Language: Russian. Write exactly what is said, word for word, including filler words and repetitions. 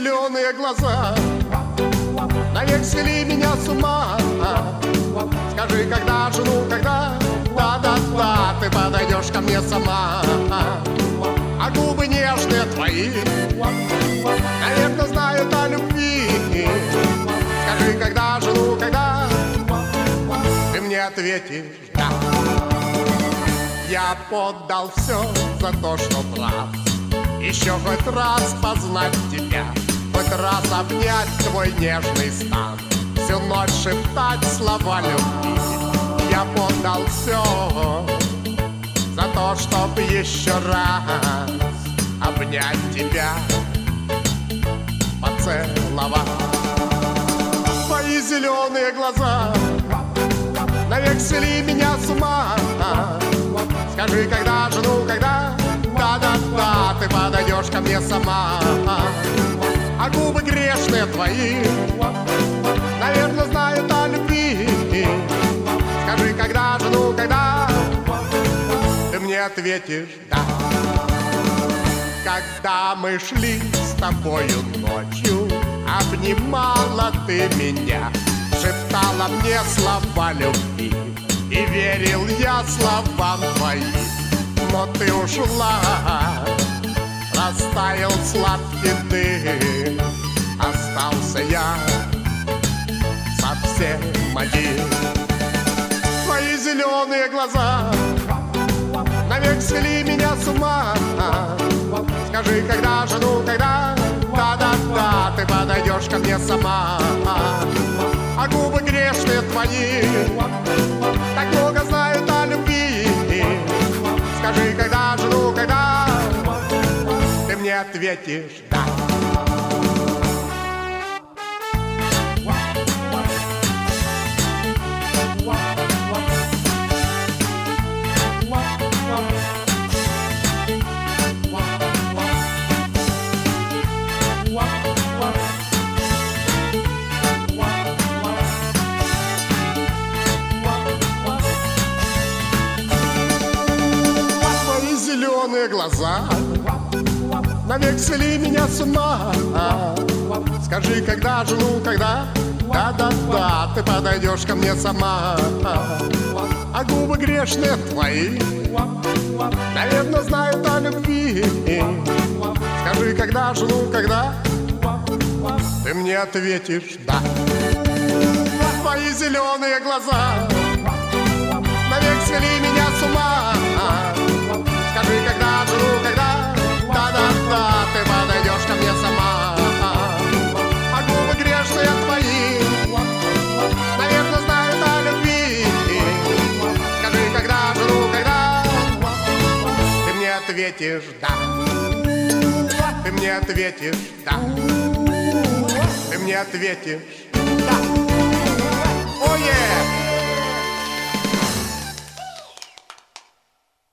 зеленые глаза навек свели меня с ума. Скажи, когда, жену, когда? Да-да-да, ты подойдешь ко мне сама. А губы нежные твои, наверное, знают о любви. Скажи, когда, жену, когда? Ты мне ответишь да. Я поддал все за то, чтоб раз еще хоть раз познать тебя, хоть раз обнять твой нежный стан, всю ночь шептать слова любви. Я поддал все за то, чтоб еще раз обнять тебя, поцеловать. Твои зеленые глаза навек свели меня с ума. Скажи, когда, жену, когда? Да-да-да, ты подойдешь ко мне сама. А губы грешные твои, наверное, знают о любви. Скажи, когда, жену, когда? Ты мне ответишь да. Когда мы шли с тобою ночью, обнимала ты меня, шептала мне слова любви, и верил я словам твоим. Но ты ушла, растаял сладкий дым, остался я совсем один. Твои зеленые глаза навек свели меня с ума. Скажи, когда, жену, когда? Да-да-да, ты подойдешь ко мне сама. А губы грешные твои так много знают о любви. Скажи, когда, жену, когда? Ты мне ответишь да. Зеленые глаза навек свели меня с ума. Скажи, когда, жену, когда? Да-да-да, ты подойдешь ко мне сама. А губы грешные твои, наверное, знают о любви. Скажи, когда, жену, когда? Ты мне ответишь да. Твои зеленые глаза навек свели меня с ума. Скажи, когда, жену, когда? Да-да-да, ты подойдешь ко мне сама. А губы грешные твои, наверное, знают о любви. Скажи, когда, жену, когда? Ты мне ответишь да. Ты мне ответишь да. Ты мне ответишь да. О, yeah!